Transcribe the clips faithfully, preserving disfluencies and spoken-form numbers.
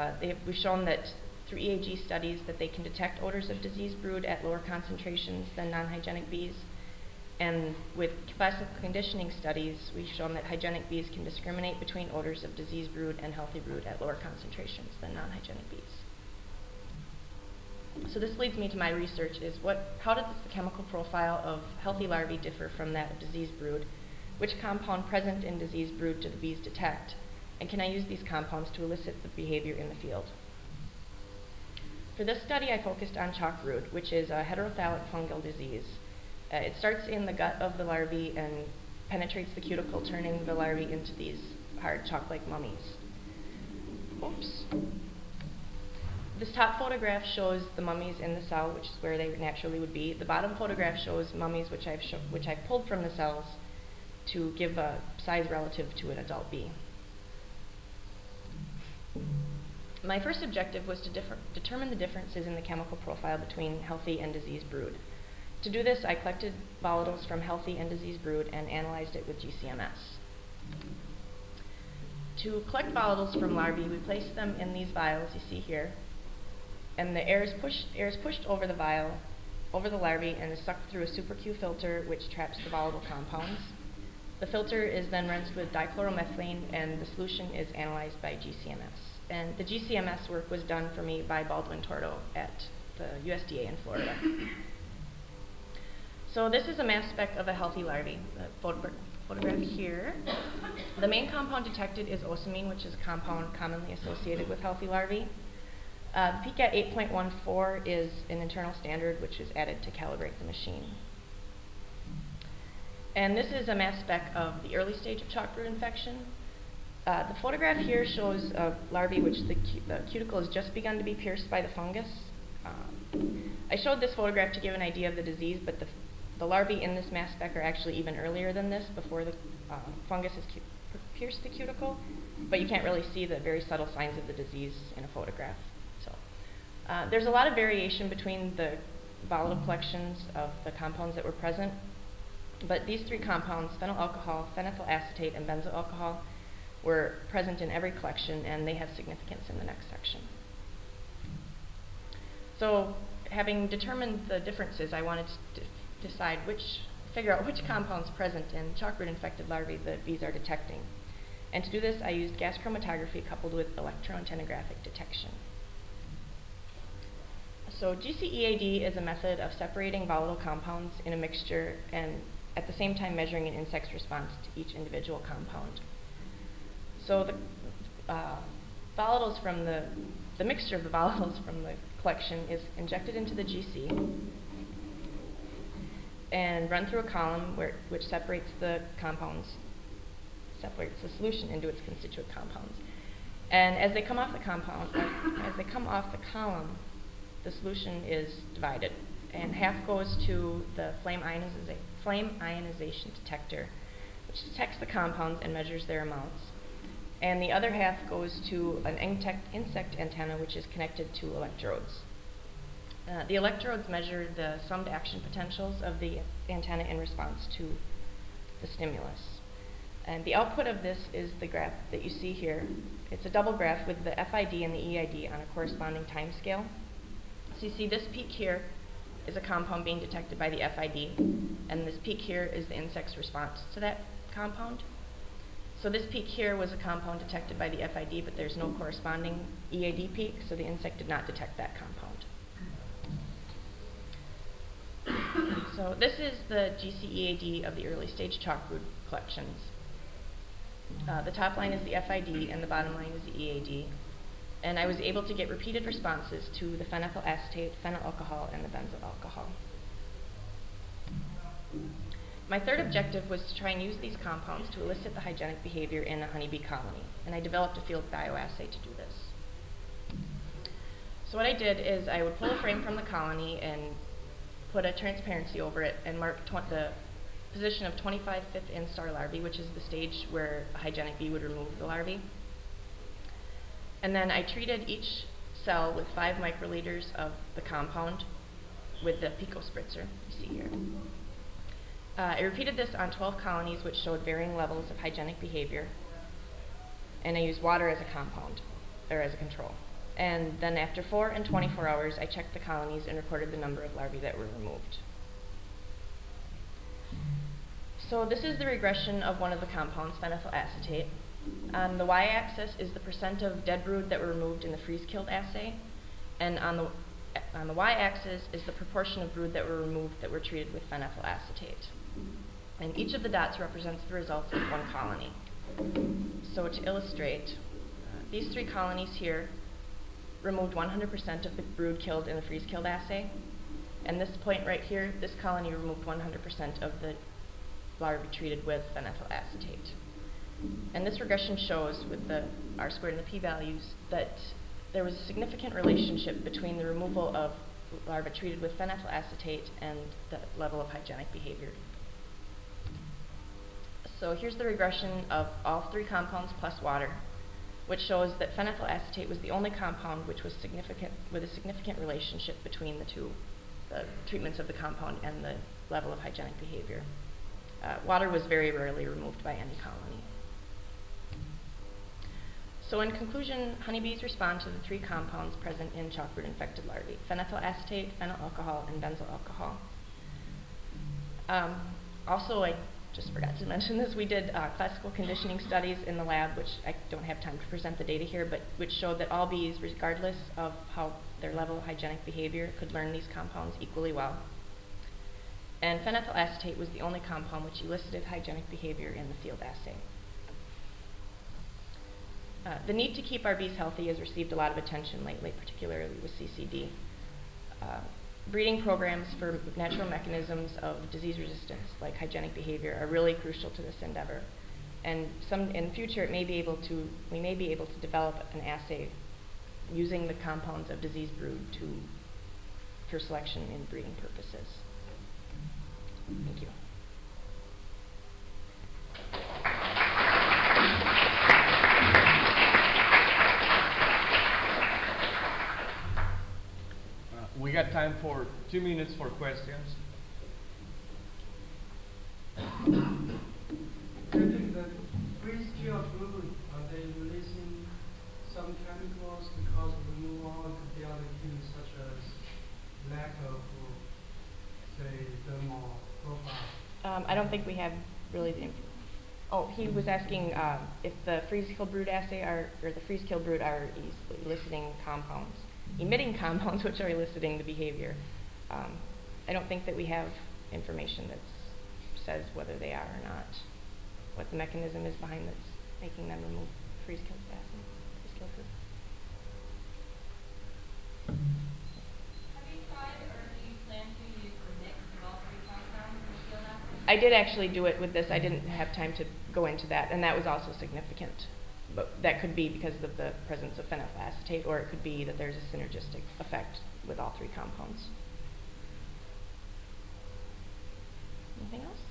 Uh, they have, we've shown that through E A G studies that they can detect odors of diseased brood at lower concentrations than non-hygienic bees. And with classical conditioning studies, we've shown that hygienic bees can discriminate between odors of diseased brood and healthy brood at lower concentrations than non-hygienic bees. So this leads me to my research is what, how does the chemical profile of healthy larvae differ from that of diseased brood? Which compound present in diseased brood do the bees detect? And can I use these compounds to elicit the behavior in the field? For this study, I focused on chalk brood, which is a heterothallic fungal disease. Uh, it starts in the gut of the larvae and penetrates the cuticle, turning the larvae into these hard chalk-like mummies. Oops. This top photograph shows the mummies in the cell, which is where they naturally would be. The bottom photograph shows mummies which I've, sh which I've pulled from the cells to give a size relative to an adult bee. My first objective was to determine the differences in the chemical profile between healthy and diseased brood. To do this, I collected volatiles from healthy and diseased brood and analyzed it with G C M S. To collect volatiles from larvae, we place them in these vials you see here, and the air is pushed, air is pushed over the vial, over the larvae, and is sucked through a Super Q filter which traps the volatile compounds. The filter is then rinsed with dichloromethylene, and the solution is analyzed by G C M S. And the G C M S work was done for me by Baldwin Tordo at the U S D A in Florida. So this is a mass spec of a healthy larvae. The photograph, photograph here. The main compound detected is osamine, which is a compound commonly associated with healthy larvae. Uh, the peak at eight point one four is an internal standard, which is added to calibrate the machine. And this is a mass spec of the early stage of chalk brood infection. Uh, the photograph here shows a larvae which the, cu the cuticle has just begun to be pierced by the fungus. Um, I showed this photograph to give an idea of the disease, but the, the larvae in this mass spec are actually even earlier than this, before the uh, fungus has pierced the cuticle, but you can't really see the very subtle signs of the disease in a photograph. So, uh, there's a lot of variation between the volatile collections of the compounds that were present, but these three compounds, phenyl alcohol, phenethyl acetate, and benzoyl alcohol, were present in every collection, and they have significance in the next section. So, having determined the differences, I wanted to decide which, figure out which compounds present in chalk brood infected larvae that bees are detecting. And to do this, I used gas chromatography coupled with electron-tenographic detection. So G C E A D is a method of separating volatile compounds in a mixture and at the same time measuring an insect's response to each individual compound. So the uh, volatiles from the, the mixture of the volatiles from the collection is injected into the G C and run through a column where, which separates the compounds, separates the solution into its constituent compounds. And as they come off the compound, uh, as they come off the column, the solution is divided, and half goes to the flame, ioniza flame ionization detector, which detects the compounds and measures their amounts. And the other half goes to an insect antenna, which is connected to electrodes. Uh, the electrodes measure the summed action potentials of the antenna in response to the stimulus. And the output of this is the graph that you see here. It's a double graph with the F I D and the E I D on a corresponding time scale. So you see this peak here is a compound being detected by the F I D, and this peak here is the insect's response to that compound. So this peak here was a compound detected by the F I D, but there's no corresponding E I D peak, so the insect did not detect that compound. So this is the G C E A D of the early stage chalk brood collections. Uh, the top line is the F I D and the bottom line is the E A D. And I was able to get repeated responses to the phenethyl acetate, phenyl alcohol, and the benzoyl alcohol. My third objective was to try and use these compounds to elicit the hygienic behavior in a honeybee colony, and I developed a field bioassay to do this. So what I did is I would pull a frame from the colony and put a transparency over it and mark the position of twenty-five fifth instar larvae, which is the stage where a hygienic bee would remove the larvae. And then I treated each cell with five microliters of the compound with the pico spritzer you see here. Uh, I repeated this on twelve colonies, which showed varying levels of hygienic behavior, and I used water as a compound, or as a control. And then after four and twenty-four hours, I checked the colonies and recorded the number of larvae that were removed. So this is the regression of one of the compounds, phenethyl acetate. On the y-axis is the percent of dead brood that were removed in the freeze-killed assay, and on the on the y-axis is the proportion of brood that were removed that were treated with phenethyl acetate. And each of the dots represents the results of one colony. So to illustrate, uh, these three colonies here removed one hundred percent of the brood killed in the freeze-killed assay, and this point right here, this colony removed one hundred percent of the larvae treated with phenethyl acetate. And this regression shows, with the R squared and the p-values, that there was a significant relationship between the removal of larvae treated with phenethyl acetate and the level of hygienic behavior. So here's the regression of all three compounds plus water, which shows that phenethyl acetate was the only compound which was significant, with a significant relationship between the two, the treatments of the compound and the level of hygienic behavior. Uh, water was very rarely removed by any colony. So in conclusion, honeybees respond to the three compounds present in chalkbrood infected larvae: phenethyl acetate, phenyl alcohol, and benzyl alcohol. Um, also, I just forgot to mention this, we did uh, classical conditioning studies in the lab, which I don't have time to present the data here, but which showed that all bees, regardless of how their level of hygienic behavior, could learn these compounds equally well. And phenethyl acetate was the only compound which elicited hygienic behavior in the field assay. Uh, the need to keep our bees healthy has received a lot of attention lately, particularly with C C D. Uh, breeding programs for natural mechanisms of disease resistance, like hygienic behavior, are really crucial to this endeavor. And some, in the future, it may be able to, we may be able to develop an assay using the compounds of disease brood to, for selection in breeding purposes. Thank you. Uh, we got time for two minutes for questions. During the freeze-killed brood, are they releasing some chemicals because of removal of the other cues, such as lack of, say, thermal profile? Um, I don't think we have really the. Inf oh, he was asking uh, if the freeze-killed brood assay are, or the freeze-killed brood are eliciting compounds, emitting compounds which are eliciting the behavior. Um, I don't think that we have information that says whether they are or not, what the mechanism is behind that's making them remove freeze-killed assay, freeze-killed brood. Have you tried, or do you plan to use a mix of all three compounds in the field assay? I did actually do it with this. I didn't have time to go into that, and that was also significant. But that could be because of the presence of phenethyl acetate, or it could be that there's a synergistic effect with all three compounds. Anything else?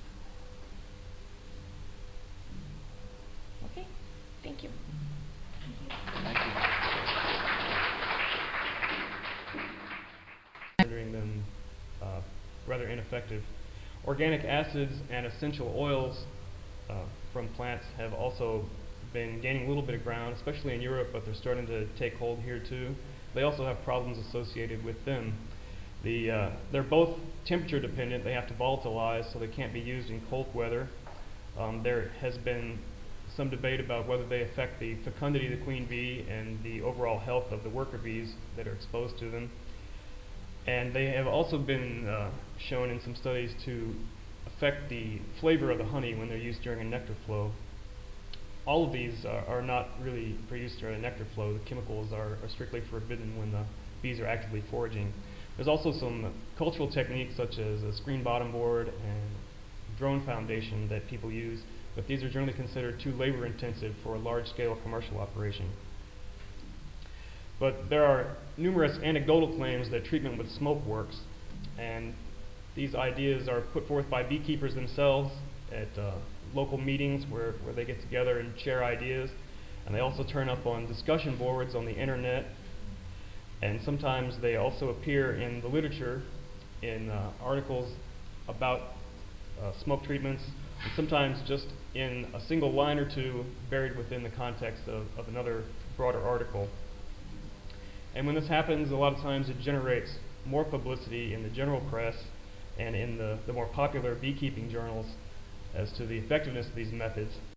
Okay, thank you. Thank you. Rendering them uh, rather ineffective. Organic acids and essential oils uh, from plants have also been gaining a little bit of ground, especially in Europe, but they're starting to take hold here too. They also have problems associated with them. The, uh, they're both temperature dependent. They have to volatilize, so they can't be used in cold weather. Um, there has been some debate about whether they affect the fecundity of the queen bee and the overall health of the worker bees that are exposed to them. And they have also been uh, shown in some studies to affect the flavor of the honey when they're used during a nectar flow. All of these are, are not really for use during a nectar flow. The chemicals are, are strictly forbidden when the bees are actively foraging. There's also some cultural techniques such as a screen bottom board and drone foundation that people use, but these are generally considered too labor intensive for a large scale commercial operation. But there are numerous anecdotal claims that treatment with smoke works, and these ideas are put forth by beekeepers themselves at uh, local meetings where, where they get together and share ideas, and they also turn up on discussion boards on the internet, and sometimes they also appear in the literature in uh, articles about uh, smoke treatments, and sometimes just in a single line or two buried within the context of, of another broader article. And when this happens, a lot of times it generates more publicity in the general press and in the, the more popular beekeeping journals as to the effectiveness of these methods.